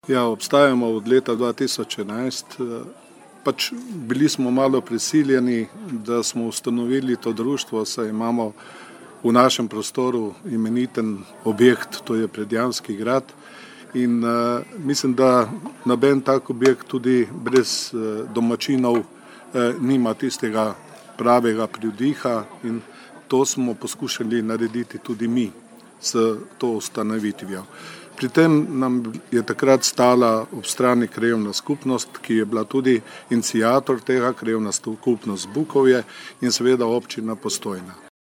Ja, obstajamo od leta 2011. Pač bili smo malo prisiljeni, da smo ustanovili to društvo, saj imamo v našem prostoru imeniten objekt, to je Predjamski grad. In mislim, da noben tak objekt tudi brez domačinov nima tistega pravega privdiha in to smo poskušali narediti tudi mi s to ustanovitvijo. Pri tem nam je takrat stala ob strani krajevna skupnost, ki je bila tudi iniciator tega, krajevna skupnost Bukovje in seveda občina Postojna.